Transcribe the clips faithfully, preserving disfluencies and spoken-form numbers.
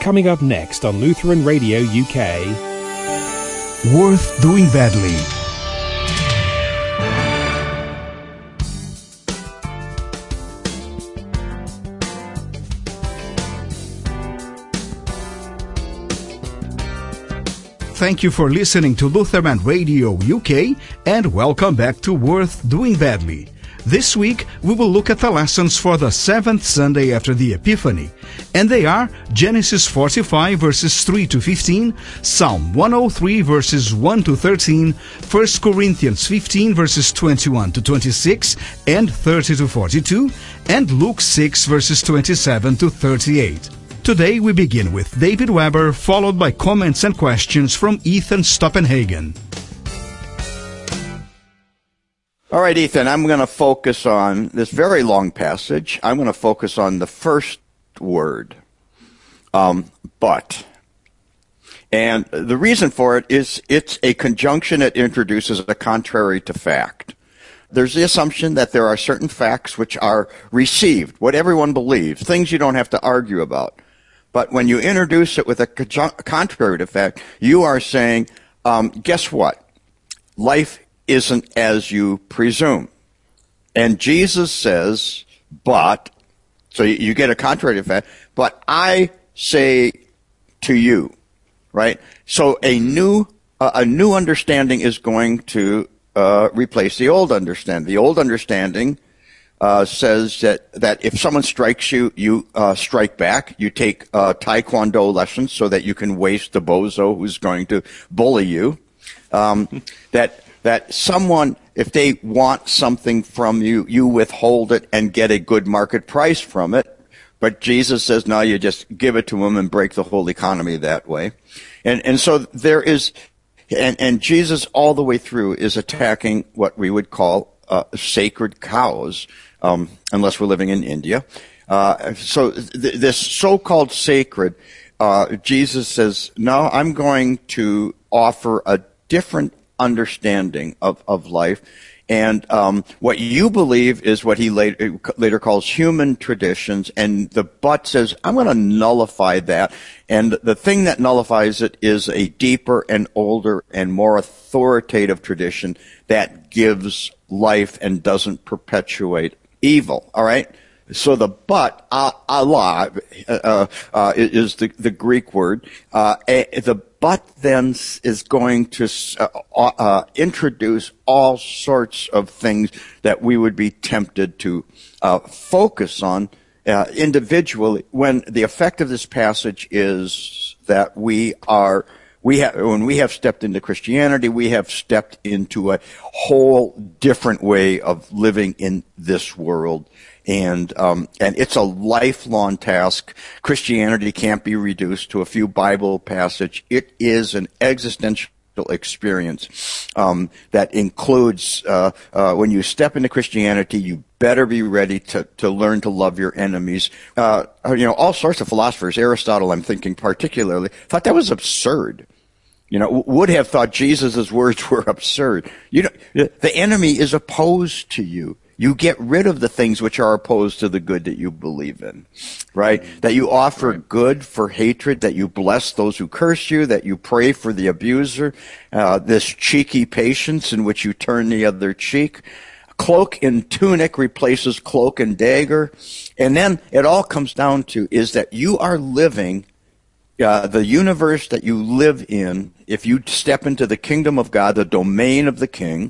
Coming up next on Lutheran Radio U K. Worth Doing Badly. Thank you for listening to Lutheran Radio U K, and welcome back to Worth Doing Badly. This week, we will look at the lessons for the seventh Sunday after the Epiphany, and they are Genesis forty-five verses three to fifteen, Psalm one oh three verses one to thirteen, First Corinthians fifteen verses twenty-one to twenty-six and thirty to forty-two, and Luke six verses twenty-seven to thirty-eight. Today we begin with David Weber, followed by comments and questions from Ethan Stoppenhagen. All right, Ethan, I'm going to focus on this very long passage. I'm going to focus on the first word, um, but. And the reason for it is it's a conjunction that introduces a contrary to fact. There's the assumption that there are certain facts which are received, what everyone believes, things you don't have to argue about. But when you introduce it with a conjun- contrary to fact, you are saying, um, guess what? Life isn't as you presume. And Jesus says, but, so you get a contrary to fact, but I say to you, right? So a new, uh, a new understanding is going to uh, replace the old understanding. The old understanding uh, says that, that if someone strikes you, you uh, strike back. You take uh, Taekwondo lessons so that you can waste the bozo who's going to bully you. Um, that that someone, if they want something from you, you withhold it and get a good market price from it. But Jesus says, no, you just give it to them and break the whole economy that way. And and so there is, and, and Jesus all the way through is attacking what we would call uh, sacred cows, um, unless we're living in India. Uh, so th- this so-called sacred, uh, Jesus says, no, I'm going to offer a different understanding of, of life. And um, what you believe is what he later, later calls human traditions, and the but says, I'm going to nullify that. And the thing that nullifies it is a deeper and older and more authoritative tradition that gives life and doesn't perpetuate evil. All right? So the but, uh, Allah, uh, uh, is the, the Greek word. Uh, the but then is going to uh, uh, introduce all sorts of things that we would be tempted to uh, focus on uh, individually, when the effect of this passage is that we are, we have, when we have stepped into Christianity, we have stepped into a whole different way of living in this world. And um, and it's a lifelong task. Christianity can't be reduced to a few Bible passages. It is an existential experience um, that includes, uh, uh, when you step into Christianity, you better be ready to, to learn to love your enemies. Uh, you know, all sorts of philosophers, Aristotle, I'm thinking particularly, thought that was absurd. You know, would have thought Jesus' words were absurd. You know, the enemy is opposed to you. You get rid of the things which are opposed to the good that you believe in, right? That you offer right. good for hatred, that you bless those who curse you, that you pray for the abuser, uh, this cheeky patience in which you turn the other cheek. Cloak and tunic replaces cloak and dagger. And then it all comes down to is that you are living uh, the universe that you live in. If you step into the kingdom of God, the domain of the king,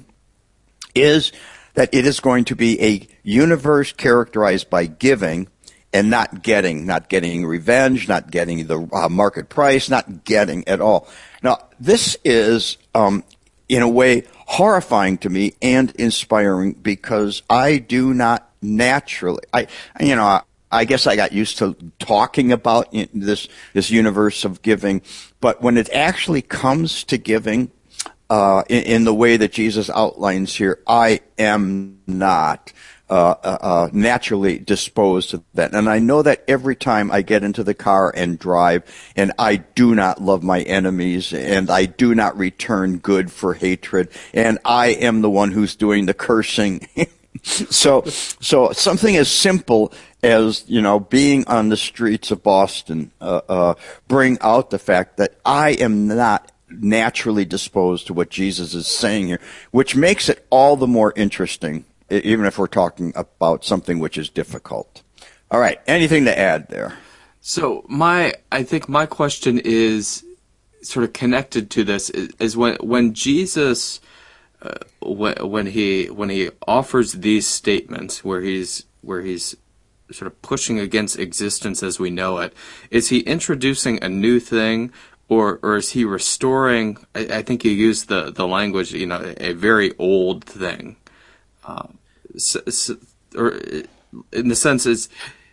is that it is going to be a universe characterized by giving and not getting, not getting revenge, not getting the uh, market price, not getting at all. Now, this is, um, in a way, horrifying to me and inspiring because I do not naturally, I, you know, I guess I got used to talking about this, this universe of giving, but when it actually comes to giving, Uh, in, in the way that Jesus outlines here, I am not uh, uh, naturally disposed to that. And I know that every time I get into the car and drive, and I do not love my enemies, and I do not return good for hatred, and I am the one who's doing the cursing. so, so something as simple as, you know, being on the streets of Boston, uh, uh, bring out the fact that I am not naturally disposed to what Jesus is saying here, which makes it all the more interesting, even if we're talking about something which is difficult. All right, anything to add there? So my, I think my question is sort of connected to this, is, is when when Jesus, uh, when, when he when he offers these statements where he's where he's sort of pushing against existence as we know it, is he introducing a new thing, or or is he restoring? I, I think you used the the language, you know, a very old thing, uh, so, so, or in the sense is.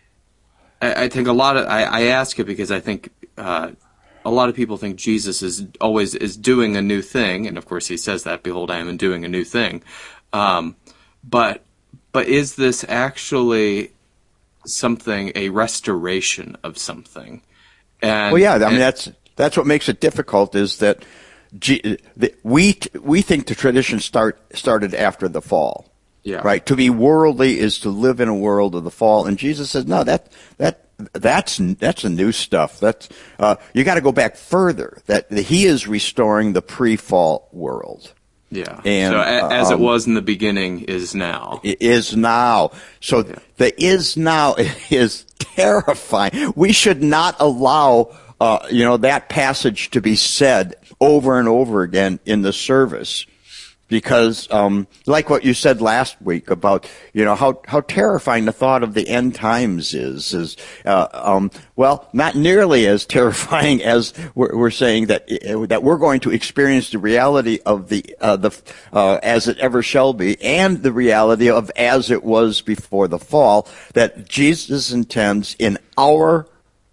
I think a lot of I, I ask it because I think uh, a lot of people think Jesus is always is doing a new thing, and of course he says that, "Behold, I am doing a new thing." Um, but but is this actually something, a restoration of something? And, well, yeah, I mean and, that's that's what makes it difficult. Is that G, the, we we think the tradition start started after the fall. Yeah. Right. To be worldly is to live in a world of the fall, and Jesus says, "No, that that that's that's the new stuff. That's uh, you got to go back further. That, that He is restoring the pre-fall world." Yeah. And, so a, as um, it was in the beginning, is now. It is now. So yeah. the is now is terrifying. We should not allow uh, you know that passage to be said over and over again in the service. Because, um, like what you said last week about, you know, how, how terrifying the thought of the end times is, is, uh, um, well, not nearly as terrifying as we're, we're saying that, uh, that we're going to experience the reality of the, uh, the, uh, as it ever shall be, and the reality of as it was before the fall, that Jesus intends in our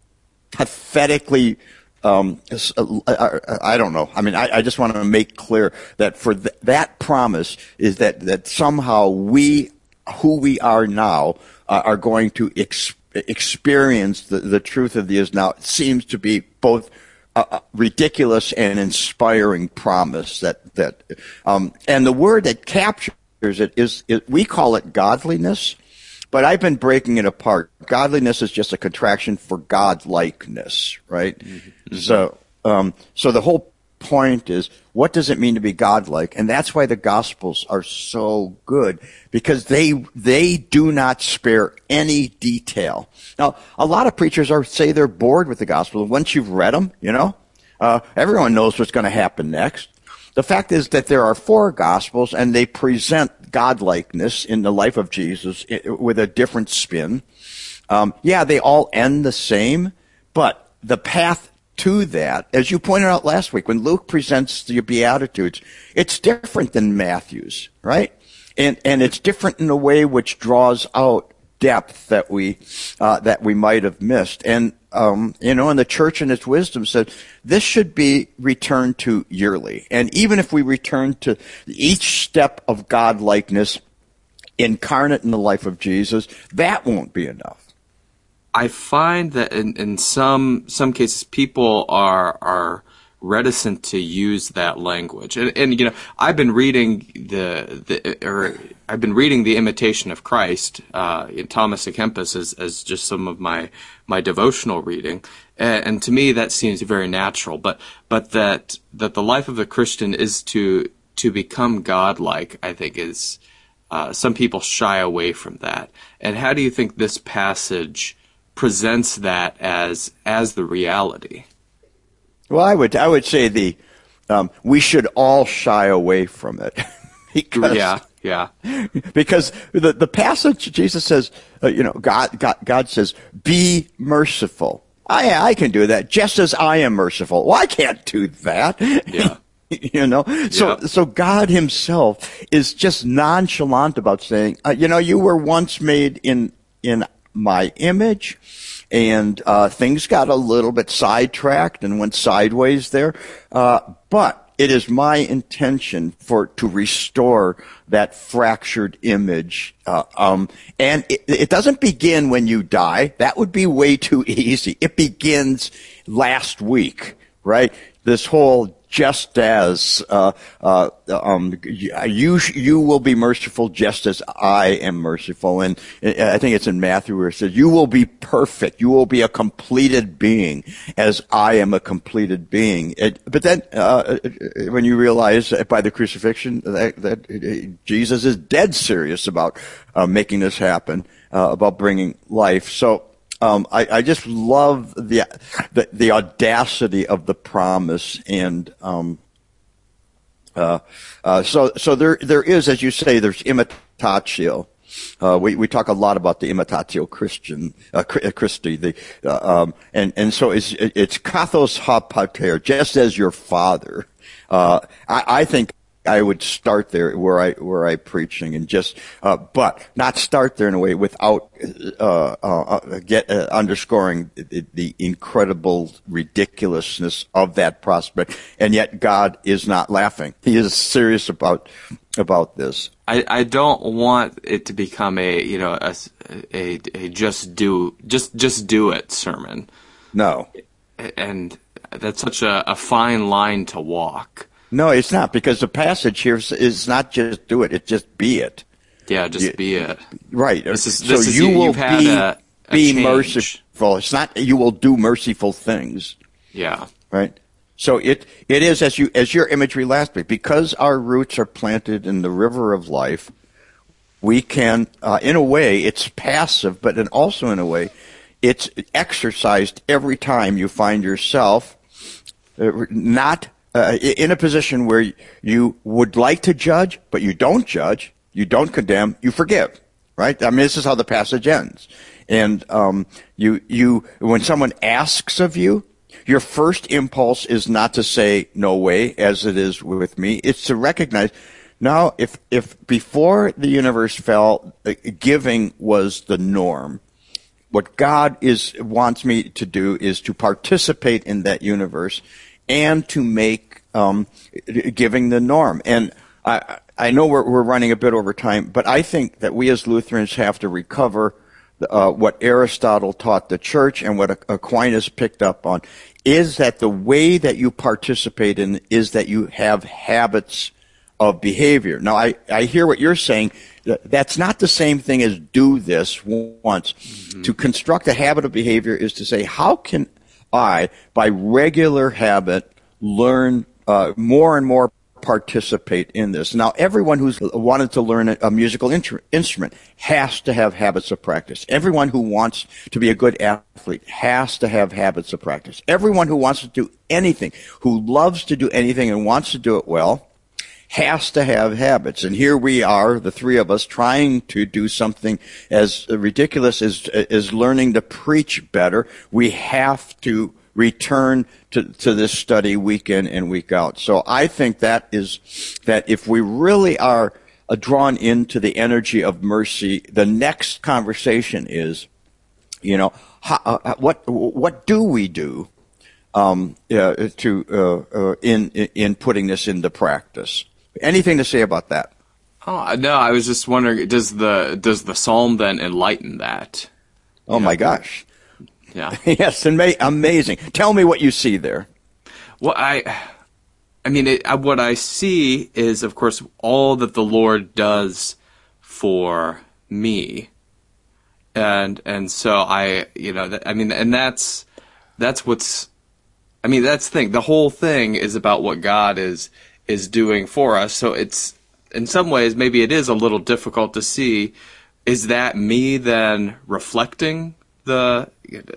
pathetically Um, I don't know. I mean, I, I just want to make clear that for th- that promise is that, that somehow we, who we are now, uh, are going to ex- experience the, the truth of the is now. It seems to be both a ridiculous and inspiring promise that, that, um, and the word that captures it is, is we call it godliness. But I've been breaking it apart. Godliness is just a contraction for godlikeness, right? Mm-hmm. So, um, so the whole point is, what does it mean to be godlike? And that's why the Gospels are so good, because they they do not spare any detail. Now, a lot of preachers are say they're bored with the Gospel. Once you've read them, you know, uh, everyone knows what's going to happen next. The fact is that there are four Gospels, and they present godlikeness in the life of Jesus with a different spin. Um, yeah, they all end the same, but the path to that, as you pointed out last week, when Luke presents the Beatitudes, it's different than Matthew's, right? And and it's different in a way which draws out depth that we uh, that we might have missed. And um, you know, and the church in its wisdom said this should be returned to yearly. And even if we return to each step of godlikeness incarnate in the life of Jesus, that won't be enough. I find that in, in some some cases people are are reticent to use that language, and and you know I've been reading the the or I've been reading The Imitation of Christ uh, in Thomas à Kempis as as just some of my my devotional reading, and, and to me that seems very natural. But but that that the life of a Christian is to to become godlike, I think is uh, some people shy away from that. And how do you think this passage presents that as as the reality? Well, I would I would say the um, we should all shy away from it. because, yeah, yeah. Because the the passage Jesus says, uh, you know, God God God says, "Be merciful." I I can do that just as I am merciful. Well, I can't do that. Yeah. You know, so yeah. so God Himself is just nonchalant about saying, uh, you know, you were once made in in my image, and uh, things got a little bit sidetracked and went sideways there. Uh, but it is my intention for to restore that fractured image. Uh, um, and it, it doesn't begin when you die. That would be way too easy. It begins last week, right? This whole just as uh, uh, um, you you will be merciful just as I am merciful. And I think it's in Matthew where it says, you will be perfect. You will be a completed being as I am a completed being. It, but then uh, when you realize that by the crucifixion that, that Jesus is dead serious about uh, making this happen, uh, about bringing life. So Um, I, I just love the, the the audacity of the promise, and um, uh, uh, so so there there is, as you say, there's imitatio. Uh, we we talk a lot about the imitatio Christian uh, Christi, the uh, um, and and so it's it's kathos ha pater, just as your father. Uh, I, I think I would start there where I where I preaching and just, uh, but not start there in a way without uh, uh, get uh, underscoring the, the incredible ridiculousness of that prospect, and yet God is not laughing. He is serious about about this. I, I don't want it to become a you know a, a, a just do just just do it sermon. No, and that's such a, a fine line to walk. No, it's not, because the passage here is not just do it; it's just be it. Yeah, just you, be it. Right. This is, so this is, you will had be a, a be change. merciful. It's not you will do merciful things. Yeah. Right. So it it is as you as your imagery last week, because our roots are planted in the river of life. We can, uh, in a way, it's passive, but then also in a way, it's exercised every time you find yourself uh, not. Uh, in a position where you would like to judge, but you don't judge, you don't condemn, you forgive, right? I mean, this is how the passage ends. And um, you, you, when someone asks of you, your first impulse is not to say no way, as it is with me. It's to recognize, now, if if before the universe fell, uh, giving was the norm, what God is wants me to do is to participate in that universe, and to make um, giving the norm. And I, I know we're, we're running a bit over time, but I think that we as Lutherans have to recover uh, what Aristotle taught the church and what Aquinas picked up on, is that the way that you participate in is that you have habits of behavior. Now, I, I hear what you're saying. That's not the same thing as do this once. Mm-hmm. To construct a habit of behavior is to say, how can I, by regular habit, learn uh, more and more participate in this. Now, everyone who's wanted to learn a musical in- instrument has to have habits of practice. Everyone who wants to be a good athlete has to have habits of practice. Everyone who wants to do anything, who loves to do anything and wants to do it well, has to have habits. And here we are, the three of us, trying to do something as ridiculous as, as learning to preach better. We have to return to, to this study week in and week out. So I think that is, that if we really are uh, drawn into the energy of mercy, the next conversation is, you know, how, uh, what, what do we do, um, uh, to, uh, uh, in, in putting this into practice? Anything to say about that? Oh, no, I was just wondering, does the does the psalm then enlighten that? Oh, yeah. My gosh. Yeah. Yes, ama- amazing. Tell me what you see there. Well, I, I mean, it, what I see is, of course, all that the Lord does for me, and and so I, you know, I mean, and that's that's what's, I mean, that's the thing. The whole thing is about what God is. is doing for us. So it's, in some ways, maybe it is a little difficult to see, is that me then reflecting the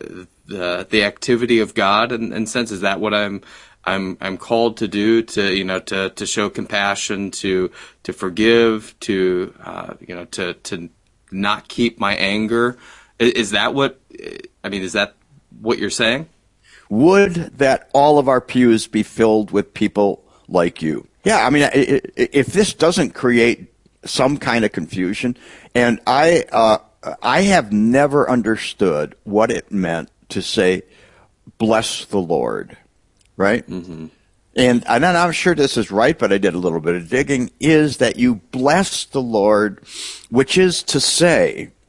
the the activity of God in, in sense? Is that what I'm I'm I'm called to do, to, you know, to, to show compassion, to to forgive, to uh, you know, to to not keep my anger? Is, is that what, I mean, is that what you're saying? Would that all of our pews be filled with people like you? Yeah, I mean, if this doesn't create some kind of confusion, and I, uh, I have never understood what it meant to say, bless the Lord, right? Mm-hmm. And, and I'm sure this is right, but I did a little bit of digging, is that you bless the Lord, which is to say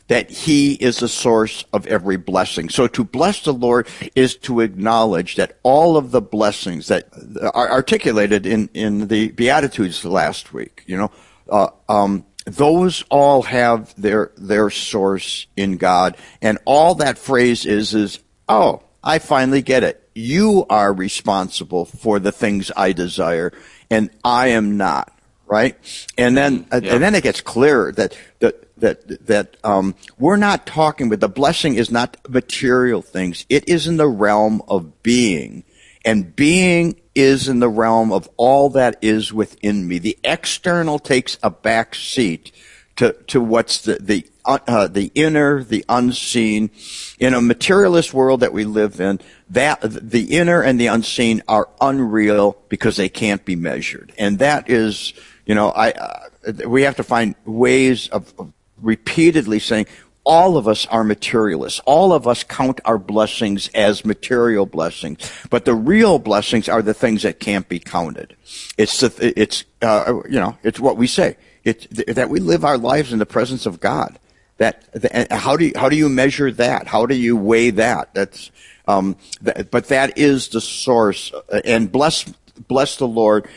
that he is the source of every blessing. So to bless the Lord is to acknowledge that all of the blessings that are articulated in, in the Beatitudes last week, you know, uh, um, those all have their their source in God. And all that phrase is, is, oh, I finally get it. You are responsible for the things I desire, and I am not. Right, and then uh, yeah. and then it gets clearer that that that that um, we're not talking. But the blessing is not material things. It is in the realm of being, and being is in the realm of all that is within me. The external takes a back seat to to what's the the uh, the inner, the unseen. In a materialist world that we live in, that the inner and the unseen are unreal because they can't be measured, and that is. You know, I uh, we have to find ways of, of repeatedly saying all of us are materialists. All of us count our blessings as material blessings, but the real blessings are the things that can't be counted. It's the, it's uh, you know it's what we say. It's that we live our lives in the presence of God. That, that how do you, how do you measure that? How do you weigh that? That's um, that, but that is the source. And bless bless the Lord.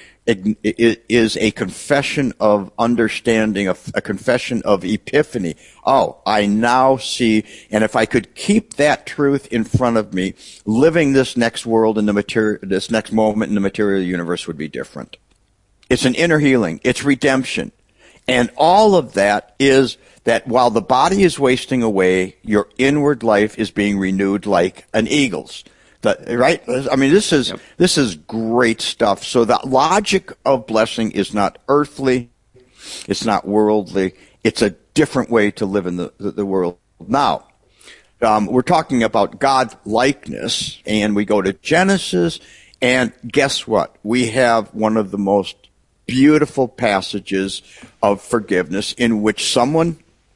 It is a confession of understanding, a, a confession of epiphany. Oh, I now see, and if I could keep that truth in front of me, living this next world in the material, this next moment in the material universe would be different. It's an inner healing. It's redemption. And all of that is that while the body is wasting away, your inward life is being renewed like an eagle's. The, right? I mean, this is yep. this is great stuff. So the logic of blessing is not earthly, it's not worldly. It's a different way to live in the, the, the world. Now, um, we're talking about God likeness, and we go to Genesis, and guess what? We have one of the most beautiful passages of forgiveness in which someone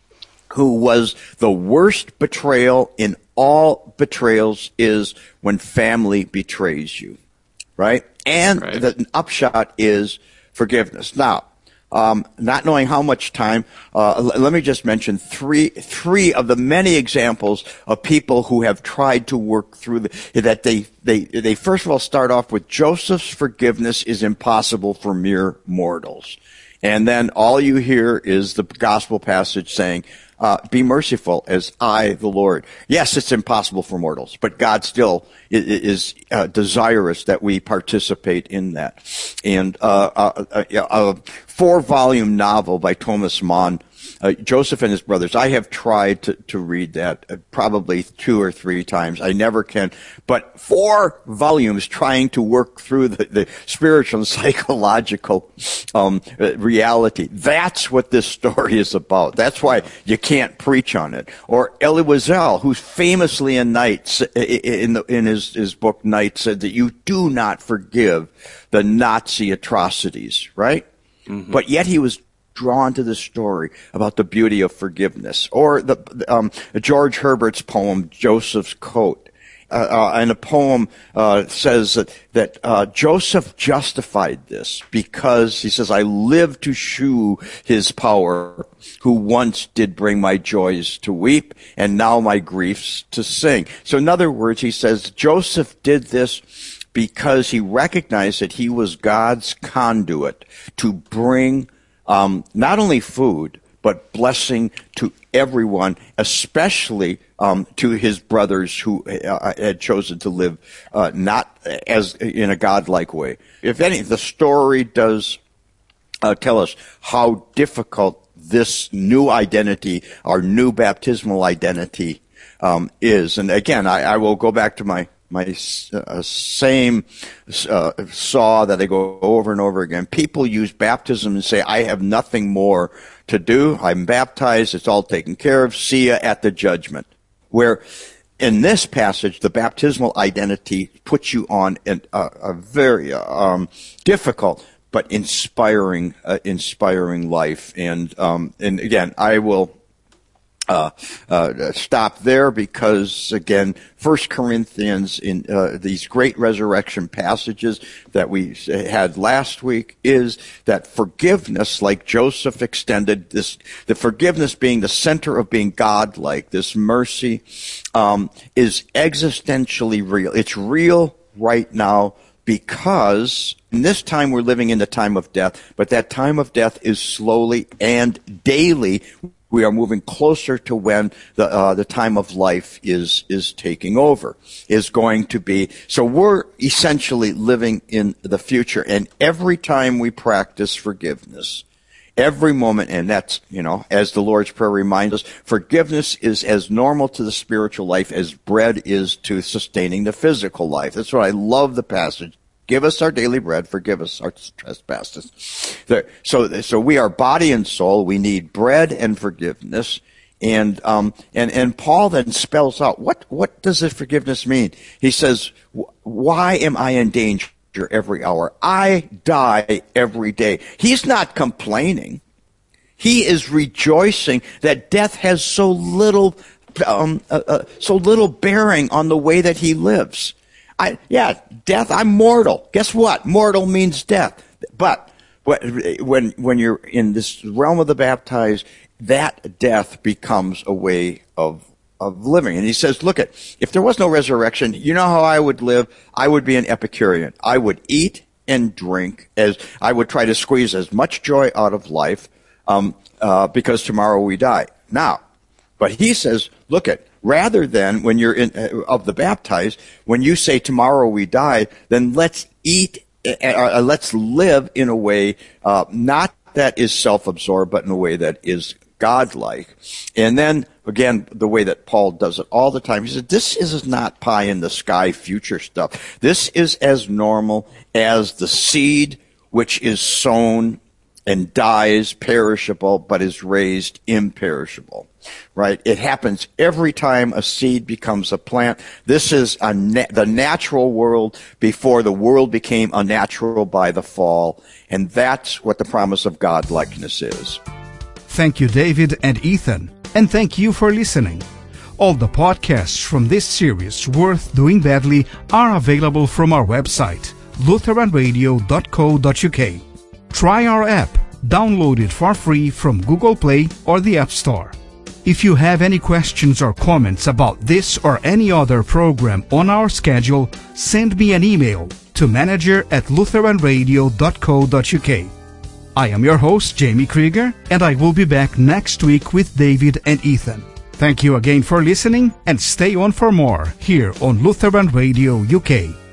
who was the worst betrayal in all betrayals is when family betrays you, right? And right. the upshot is forgiveness. Now, um, not knowing how much time, uh, l- let me just mention three three of the many examples of people who have tried to work through the, that they, they, they first of all start off with Joseph's forgiveness is impossible for mere mortals. And then all you hear is the gospel passage saying, Uh, be merciful as I, the Lord. Yes, it's impossible for mortals, but God still is, is uh, desirous that we participate in that. And uh, a, a, a four-volume novel by Thomas Mann, uh, Joseph and His Brothers. I have tried to, to read that uh, probably two or three times. I never can. But four volumes trying to work through the, the spiritual and psychological um, reality. That's what this story is about. That's why you can't preach on it. Or Elie Wiesel, who's famously in Night, in, the, in his, his book Night, said that you do not forgive the Nazi atrocities, right? Mm-hmm. But yet he was drawn to the story about the beauty of forgiveness. Or the um, George Herbert's poem, Joseph's Coat. Uh, uh, and a poem uh, says that, that uh, Joseph justified this because, he says, I live to shew his power, who once did bring my joys to weep, and now my griefs to sing. So in other words, he says, Joseph did this because he recognized that he was God's conduit to bring um, not only food, but blessing to everyone, especially um, to his brothers who uh, had chosen to live uh, not as in a godlike way. If any, the story does uh, tell us how difficult this new identity, our new baptismal identity, um, is. And again, I, I will go back to my my uh, same uh, saw that I go over and over again. People use baptism and say, I have nothing more to do. I'm baptized. It's all taken care of. See ya at the judgment. Where in this passage, the baptismal identity puts you on an, a, a very um, difficult but inspiring, uh, inspiring life. And um, and again, I will Uh, uh, stop there because, again, First Corinthians, in uh, these great resurrection passages that we had last week, is that forgiveness, like Joseph extended this, the forgiveness being the center of being God-like, this mercy, um, is existentially real. It's real right now because in this time we're living in the time of death, but that time of death is slowly and daily we are moving closer to when the uh, the time of life is is taking over, is going to be. So we're essentially living in the future, and every time we practice forgiveness, every moment, and that's, you know, as the Lord's Prayer reminds us, forgiveness is as normal to the spiritual life as bread is to sustaining the physical life. That's why I love the passage. Give us our daily bread, forgive us our trespasses. So, so we are body and soul. We need bread and forgiveness. And, um, and, and Paul then spells out, what, what does this forgiveness mean? He says, why am I in danger every hour? I die every day. He's not complaining. He is rejoicing that death has so little, um, uh, uh, so little bearing on the way that he lives. I, yeah, death, I'm mortal. Guess what? Mortal means death. But when, when you're in this realm of the baptized, that death becomes a way of, of living. And he says, look, at, if there was no resurrection, you know how I would live? I would be an Epicurean. I would eat and drink, as I would try to squeeze as much joy out of life, um, uh, because tomorrow we die. Now, but he says, look, at, rather than when you're in, uh, of the baptized, when you say tomorrow we die, then let's eat, uh, let's live in a way, uh, not that is self-absorbed, but in a way that is God-like. And then, again, the way that Paul does it all the time, he said, this is not pie in the sky future stuff. This is as normal as the seed which is sown and dies perishable, but is raised imperishable, right? It happens every time a seed becomes a plant. This is a na- the natural world before the world became unnatural by the fall, and that's what the promise of God-likeness is. Thank you, David and Ethan, and thank you for listening. All the podcasts from this series, Worth Doing Badly, are available from our website, lutheran radio dot co dot u k. Try our app. Download it for free from Google Play or the App Store. If you have any questions or comments about this or any other program on our schedule, send me an email to manager at lutheran radio dot co dot u k. I am your host, Jamie Krieger, and I will be back next week with David and Ethan. Thank you again for listening, and stay on for more here on Lutheran Radio U K.